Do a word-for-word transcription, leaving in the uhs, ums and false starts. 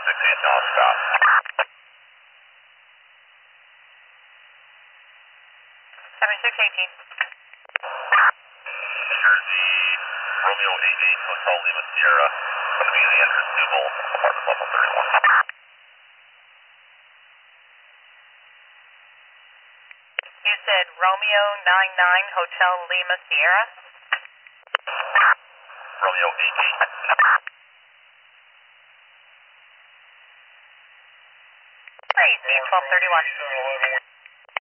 sixty nonstop. seventy-six eighteen. New Jersey, Romeo eight eight, Hotel Lima Sierra, going to be in the entrance tubal, apartment level thirty-one. You said Romeo nine nine, Hotel Lima Sierra? Romeo eight eight. Great, twelve thirty-one.